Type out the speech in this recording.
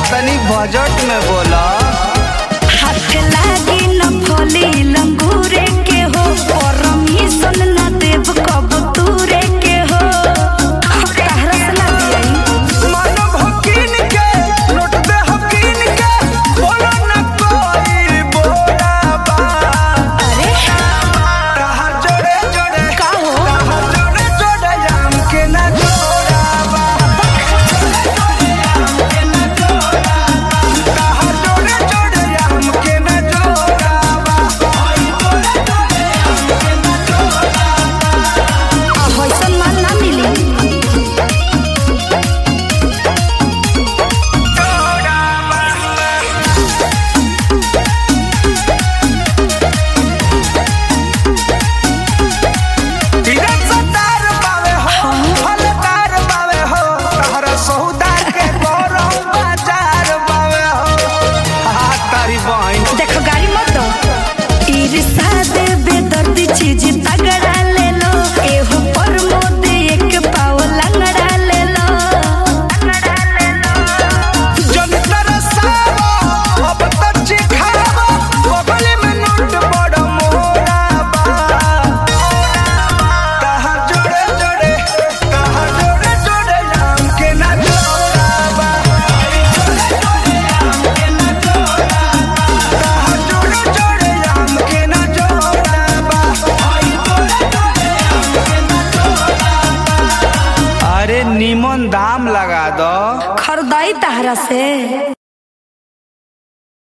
तनी बजट में बोला। हाथ लागी न फली लंगूरे के हो, परमिशन न देव कब तूरे के हो। तहरा से ना दियाई मानव हकीन के लौट दे हकीन के, बोलो न कोई बोला बा। अरे कहा जोड़े जोड़े का हो कहा जोड़े जोड़े आम के ना जोड़ा बा। कहा जोड़े जोड़े आम के ना जोड़ा बा। वैसन माल ना मिली। देखो गाड़ी मत दो, ईर्षा दे बेदर्दी चीज तगड़ा ले लो। एहो पर मोद एक पाव लंगड़ा ले लो। अरे नीमन दाम लगा दो। खरदाई तहरा से।